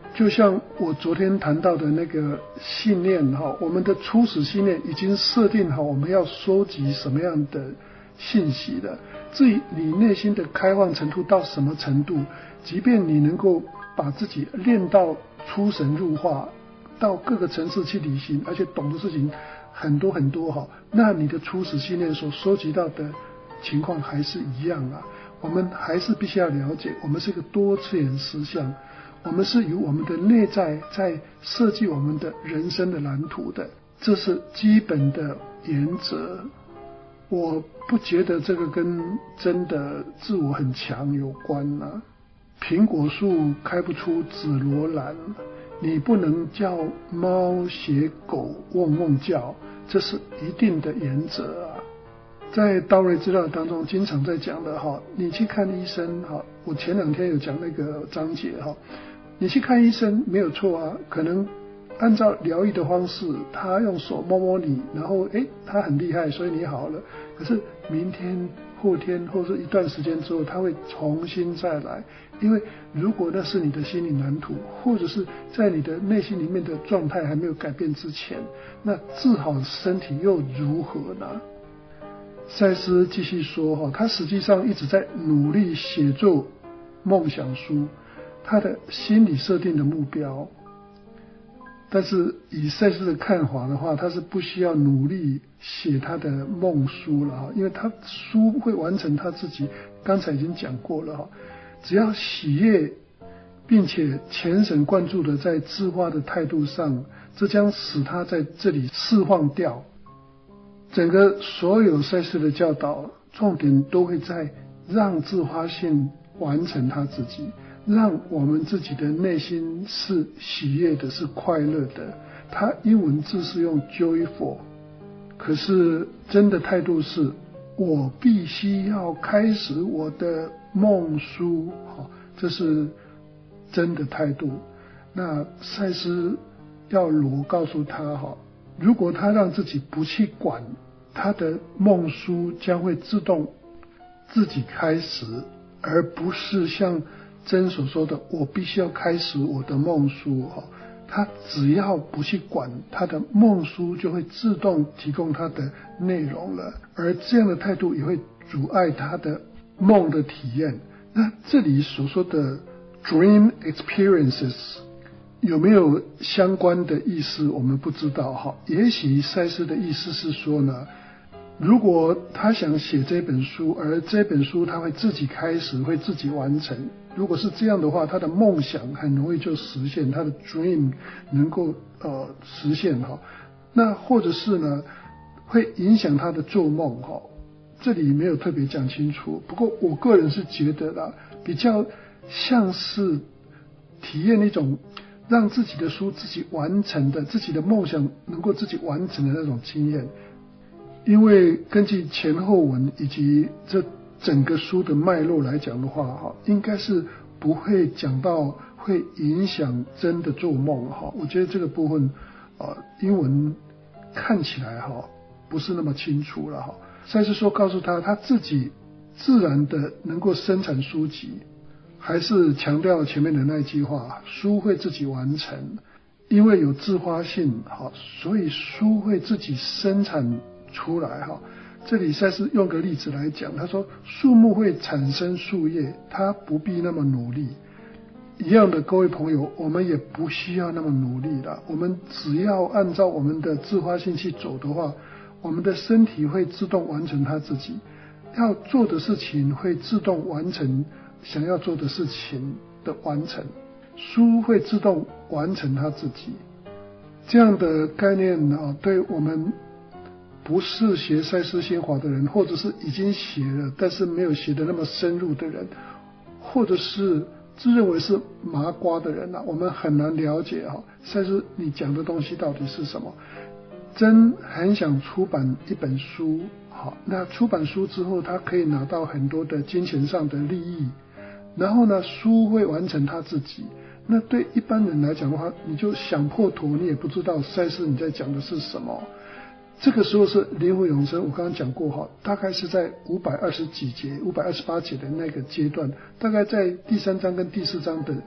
Speaker 1: 就像我昨天谈到的那个信念哈，我们的初始信念已经设定好我们要收集什么样的信息了。至于你内心的开放程度到什么程度，即便你能够把自己练到出神入化，到各个层次去旅行，而且懂的事情很多很多哈，那你的初始信念所收集到的情况还是一样啊。我们还是必须要了解，我们是一个多次元实相，我们是由我们的内在在设计我们的人生的蓝图的，这是基本的原则。我不觉得这个跟真的自我很强有关啊。苹果树开不出紫罗兰，你不能叫猫学狗汪汪叫，这是一定的原则啊。在道瑞资料当中经常在讲的哈，你去看医生哈，我前两天有讲那个章节哈，你去看医生没有错啊，可能按照疗愈的方式，他用手摸摸你，然后诶他很厉害，所以你好了。可是明天、后天或是一段时间之后，他会重新再来，因为如果那是你的心灵蓝图，或者是在你的内心里面的状态还没有改变之前，那治好身体又如何呢？赛斯继续说哈，他实际上一直在努力写作梦想书，他的心理设定的目标。但是以赛斯的看法的话，他是不需要努力写他的梦书了哈，因为他书会完成他自己，刚才已经讲过了哈，只要喜悦并且全神贯注的在自化的态度上，这将使他在这里释放掉。整个所有赛斯的教导重点都会在让自发性完成他自己，让我们自己的内心是喜悦的，是快乐的。他英文字是用 joyful， 可是真的态度是我必须要开始我的梦书，这是真的态度。那赛斯要罗告诉他哈，如果他让自己不去管，他的梦书将会自动自己开始，而不是像真所说的我必须要开始我的梦书。他只要不去管，他的梦书就会自动提供他的内容了，而这样的态度也会阻碍他的梦的体验。那这里所说的 dream experiences有没有相关的意思我们不知道哈。也许赛斯的意思是说呢，如果他想写这本书，而这本书他会自己开始，会自己完成，如果是这样的话，他的梦想很容易就实现，他的 dream 能够呃实现哈。那或者是呢，会影响他的做梦哈。这里没有特别讲清楚，不过我个人是觉得啦，比较像是体验一种让自己的书自己完成的，自己的梦想能够自己完成的那种经验。因为根据前后文以及这整个书的脉络来讲的话，应该是不会讲到会影响真的做梦。我觉得这个部分呃，英文看起来不是那么清楚了。赛斯说告诉他他自己自然的能够生产书籍，还是强调前面的那句话，书会自己完成，因为有自发性，所以书会自己生产出来哈。这里赛斯用个例子来讲，他说树木会产生树叶，它不必那么努力。一样的，各位朋友，我们也不需要那么努力了，我们只要按照我们的自发性去走的话，我们的身体会自动完成它自己要做的事情，会自动完成想要做的事情的完成，书会自动完成它自己。这样的概念啊，对我们不是学赛斯心法的人，或者是已经学了但是没有学得那么深入的人，或者是自认为是麻瓜的人啊，我们很难了解啊，赛斯你讲的东西到底是什么。真很想出版一本书，好，那出版书之后他可以拿到很多的金钱上的利益，然后呢书会完成他自己。那对一般人来讲的话，你就想破头你也不知道赛斯你在讲的是什么。这个时候是灵魂永生，我刚刚讲过哈，大概是在五百二十几节五百二十八节的那个阶段，大概在第三章跟第四章的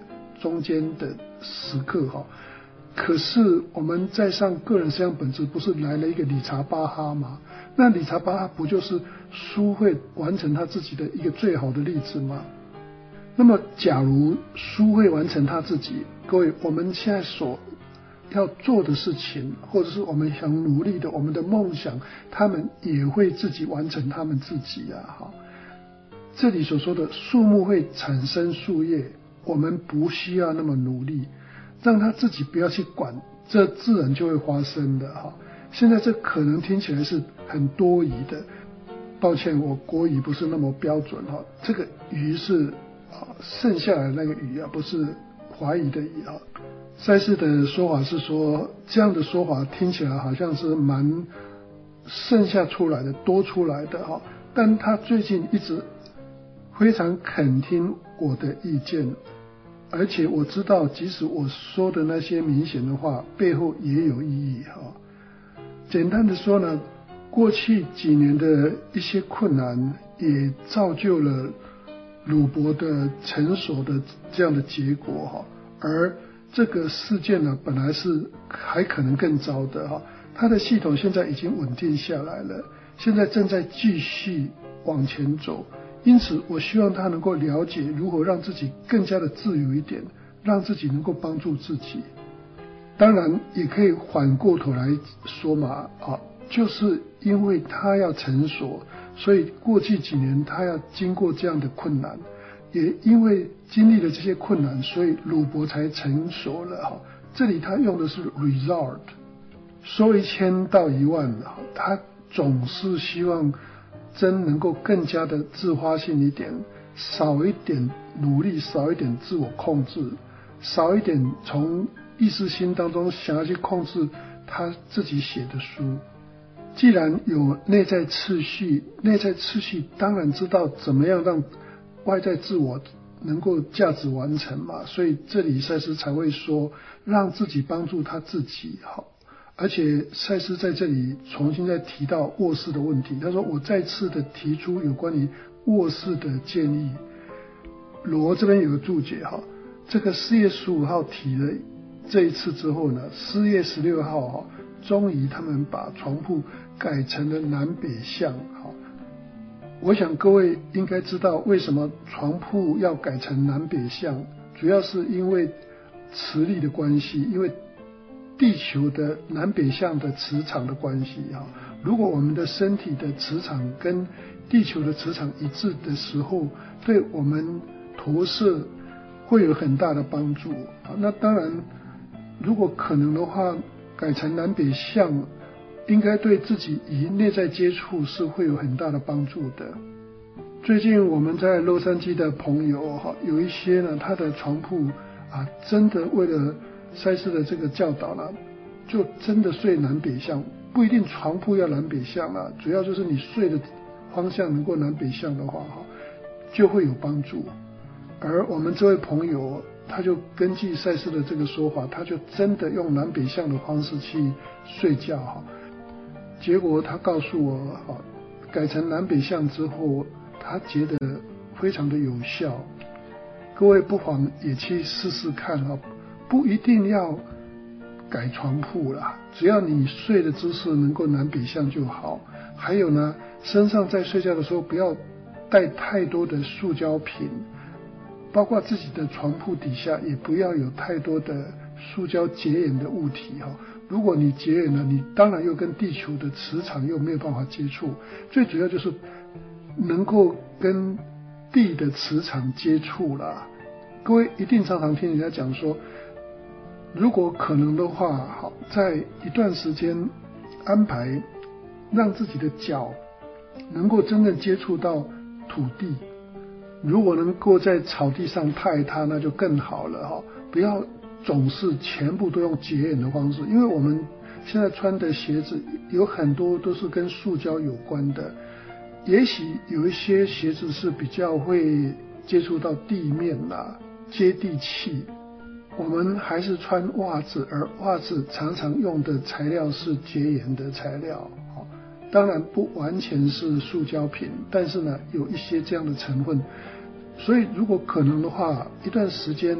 Speaker 1: 中间的时刻哈。可是我们在上个人思想本质不是来了一个理查巴哈吗？那理查巴哈不就是书会完成他自己的一个最好的例子吗？那么假如书会完成他自己，各位我们现在所要做的事情，或者是我们想努力的我们的梦想，他们也会自己完成他们自己啊。哈，这里所说的树木会产生树叶，我们不需要那么努力，让他自己不要去管，这自然就会发生的哈。现在这可能听起来是很多疑的，抱歉我国语不是那么标准哈，这个鱼是啊剩下来那个鱼啊，不是怀疑的疑啊。赛斯的说法是说，这样的说法听起来好像是蛮剩下出来的多出来的哈，但他最近一直非常肯听我的意见，而且我知道即使我说的那些明显的话背后也有意义哈。简单的说呢，过去几年的一些困难也造就了鲁伯的成熟的这样的结果哈，而这个事件呢本来是还可能更糟的哈，他的系统现在已经稳定下来了，现在正在继续往前走，因此我希望他能够了解如何让自己更加的自由一点，让自己能够帮助自己。当然也可以反过头来说嘛，啊，就是因为他要成熟，所以过去几年他要经过这样的困难，也因为经历了这些困难，所以鲁伯才成熟了哈。这里他用的是 result， 说一千道一万，他总是希望真能够更加的自发性一点，少一点努力，少一点自我控制，少一点从意识心当中想要去控制他自己写的书。既然有内在次序，内在次序当然知道怎么样让外在自我能够价值完成嘛，所以这里赛斯才会说让自己帮助他自己好。而且赛斯在这里重新再提到卧室的问题，他说我再次的提出有关于卧室的建议。罗这边有个注解哈，这个四月十五号提了这一次之后呢，四月十六号哈，终于他们把床铺改成了南北向哈。我想各位应该知道为什么床铺要改成南北向，主要是因为磁力的关系，因为地球的南北向的磁场的关系哈。如果我们的身体的磁场跟地球的磁场一致的时候，对我们投射会有很大的帮助啊。那当然如果可能的话，改成南北向应该对自己与内在接触是会有很大的帮助的。最近我们在洛杉矶的朋友哈，有一些呢，他的床铺啊，真的为了赛斯的这个教导呢，就真的睡南北向，不一定床铺要南北向啦，主要就是你睡的方向能够南北向的话哈，就会有帮助。而我们这位朋友他就根据赛斯的这个说法，他就真的用南北向的方式去睡觉哈。结果他告诉我哈，改成南北向之后，他觉得非常的有效。各位不妨也去试试看哈，不一定要改床铺啦，只要你睡的姿势能够南北向就好。还有呢，身上在睡觉的时候不要带太多的塑胶品，包括自己的床铺底下也不要有太多的塑胶结缘的物体哈。如果你结缘了，你当然又跟地球的磁场又没有办法接触，最主要就是能够跟地的磁场接触啦。各位一定常常听人家讲说，如果可能的话，好，在一段时间安排让自己的脚能够真正接触到土地，如果能够在草地上踏一踏，那就更好了哈。不要总是全部都用结缘的方式，因为我们现在穿的鞋子有很多都是跟塑胶有关的，也许有一些鞋子是比较会接触到地面啦，接地气。我们还是穿袜子，而袜子常常用的材料是结缘的材料，当然不完全是塑胶品，但是呢有一些这样的成分。所以如果可能的话，一段时间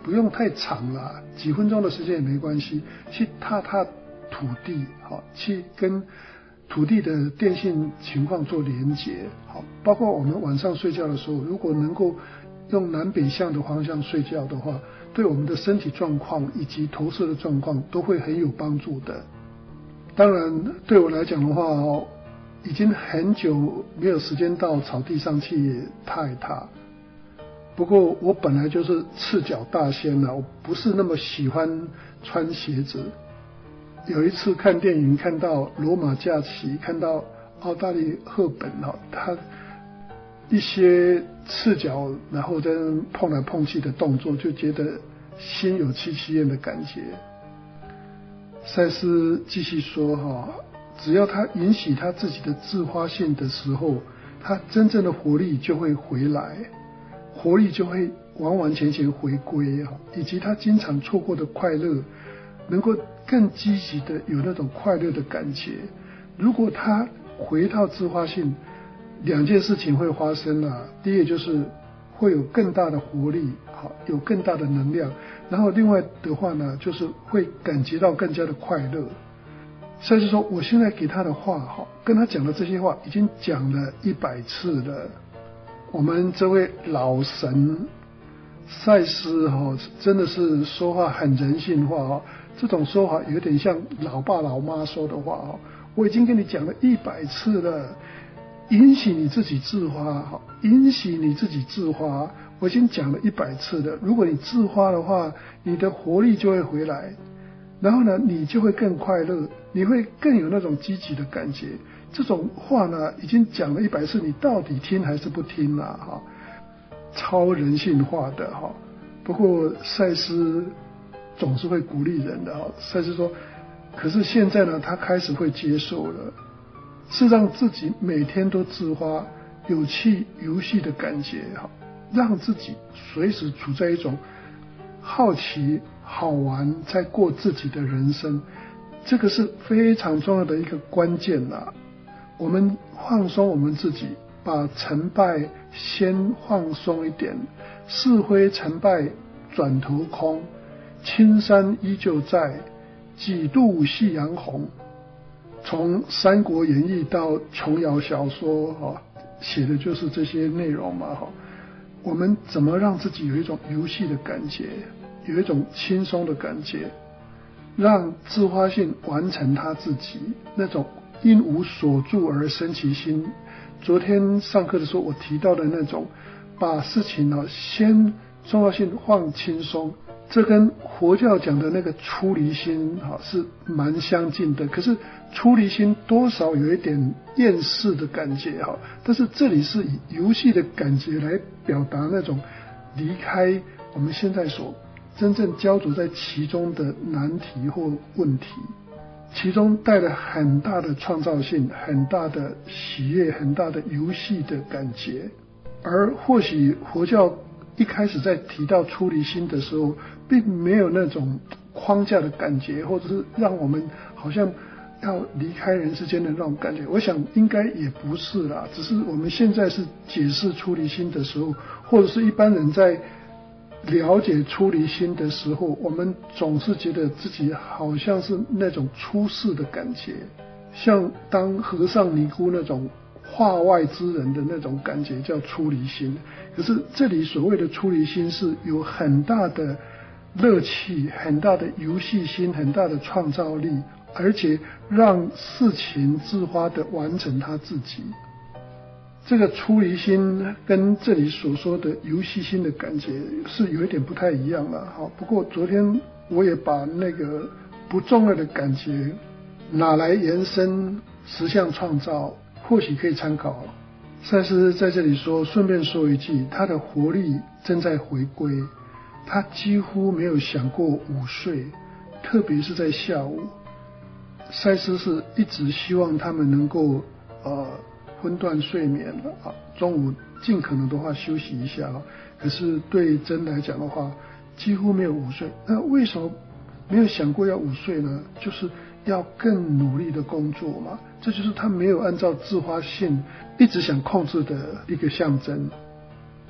Speaker 1: 不用太长啦，几分钟的时间也没关系，去踏踏土地，好，去跟土地的电信情况做连结，好，包括我们晚上睡觉的时候，如果能够用南北向的方向睡觉的话，对我们的身体状况以及投射的状况都会很有帮助的。当然对我来讲的话，已经很久没有时间到草地上去踏一踏，不过我本来就是赤脚大仙了，我不是那么喜欢穿鞋子。有一次看电影看到罗马假期，看到奥黛丽赫本他一些赤脚然后在碰来碰去的动作，就觉得心有戚戚焉的感觉。赛斯继续说哈，只要他允许他自己的自发性的时候，他真正的活力就会回来，活力就会完完全全回归，以及他经常错过的快乐能够更积极的有那种快乐的感觉。如果他回到自发性，两件事情会发生了，第一个就是会有更大的活力，好，有更大的能量，然后另外的话呢，就是会感觉到更加的快乐。所以说我现在给他的话，好，跟他讲的这些话已经讲了一百次了。我们这位老神赛斯哈，真的是说话很人性化哈，这种说法有点像老爸老妈说的话哈。我已经跟你讲了一百次了，允许你自己自发哈，允许你自己自发，我已经讲了一百次了。如果你自发的话，你的活力就会回来，然后呢，你就会更快乐，你会更有那种积极的感觉。这种话呢，已经讲了一百次，你到底听还是不听啊？哈，超人性化的哈。不过赛斯总是会鼓励人的哈。赛斯说，可是现在呢，他开始会接受了，是让自己每天都自发、有趣游戏的感觉哈，让自己随时处在一种好奇、好玩，在过自己的人生，这个是非常重要的一个关键啦。我们放松我们自己，把成败先放松一点，是非成败转头空，青山依旧在，几度夕阳红。从《三国演义》到琼瑶小说哈，写的就是这些内容嘛哈。我们怎么让自己有一种游戏的感觉，有一种轻松的感觉，让自发性完成他自己那种因无所住而生其心。昨天上课的时候我提到的那种把事情呢先重要性放轻松，这跟佛教讲的那个出离心是蛮相近的。可是出离心多少有一点厌世的感觉，但是这里是以游戏的感觉来表达那种离开我们现在所真正焦灼在其中的难题或问题，其中带了很大的创造性，很大的喜悦，很大的游戏的感觉。而或许佛教一开始在提到出离心的时候，并没有那种框架的感觉，或者是让我们好像要离开人世间的那种感觉。我想应该也不是啦，只是我们现在是解释出离心的时候，或者是一般人在了解出离心的时候，我们总是觉得自己好像是那种出世的感觉，像当和尚尼姑那种化外之人的那种感觉叫出离心。可是这里所谓的出离心是有很大的乐趣，很大的游戏心，很大的创造力，而且让事情自发的完成他自己。这个出离心跟这里所说的游戏心的感觉是有一点不太一样了。好，不过昨天我也把那个不重要的感觉拿来延伸实相创造，或许可以参考。赛斯在这里说，顺便说一句，他的活力正在回归，他几乎没有想过午睡，特别是在下午。赛斯是一直希望他们能够呃分段睡眠啊，中午尽可能的话休息一下。可是对真来讲的话，几乎没有午睡。那为什么没有想过要午睡呢？就是要更努力的工作嘛，这就是他没有按照自发性一直想控制的一个象征。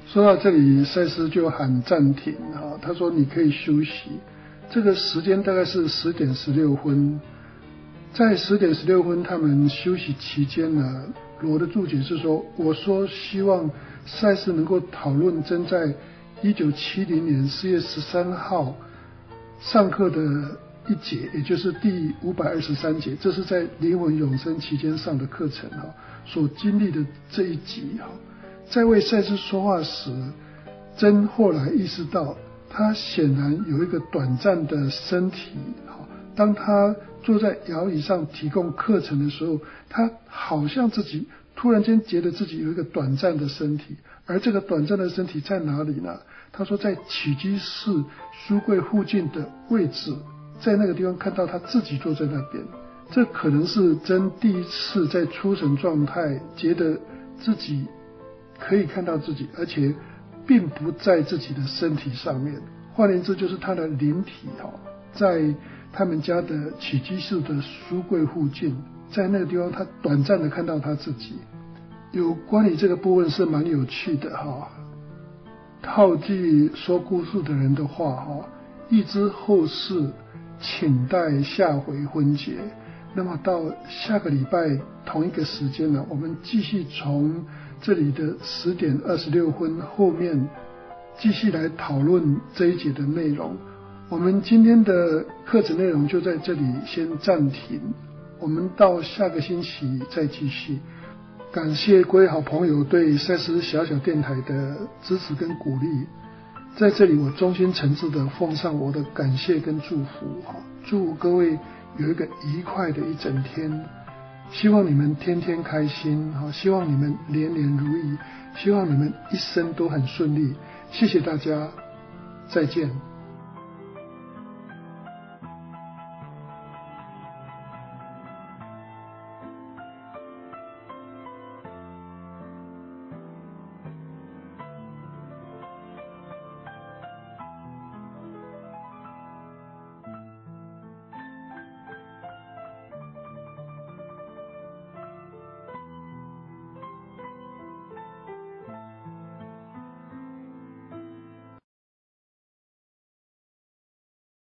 Speaker 1: 说到这里，赛斯就喊暂停啊，他说你可以休息。这个时间大概是十点十六分，在十点十六分他们休息期间呢，罗的注解是说，我说希望赛斯能够讨论真在一九七零年四月十三号上课的一节，也就是第五百二十三节，这是在灵魂永生期间上的课程哈，所经历的这一集哈。在为赛斯说话时，真后来意识到，他显然有一个短暂的身体。当他坐在摇椅上提供课程的时候，他好像自己突然间觉得自己有一个短暂的身体，而这个短暂的身体在哪里呢？他说在起居室书柜附近的位置，在那个地方看到他自己坐在那边。这可能是真第一次在出神状态觉得自己可以看到自己，而且并不在自己的身体上面。换言之，就是他的灵体在他们家的起居室的书柜附近，在那个地方他短暂的看到他自己。有关于这个部分是蛮有趣的哈。套句说故事的人的话哈，预知后事，请待下回分解。那么到下个礼拜同一个时间呢，我们继续从这里的十点二十六分后面继续来讨论这一节的内容。我们今天的课程内容就在这里先暂停，我们到下个星期再继续。感谢各位好朋友对赛斯小小电台的支持跟鼓励，在这里我衷心诚挚的奉上我的感谢跟祝福，祝各位有一个愉快的一整天，希望你们天天开心，希望你们年年如意，希望你们一生都很顺利。谢谢大家，再见。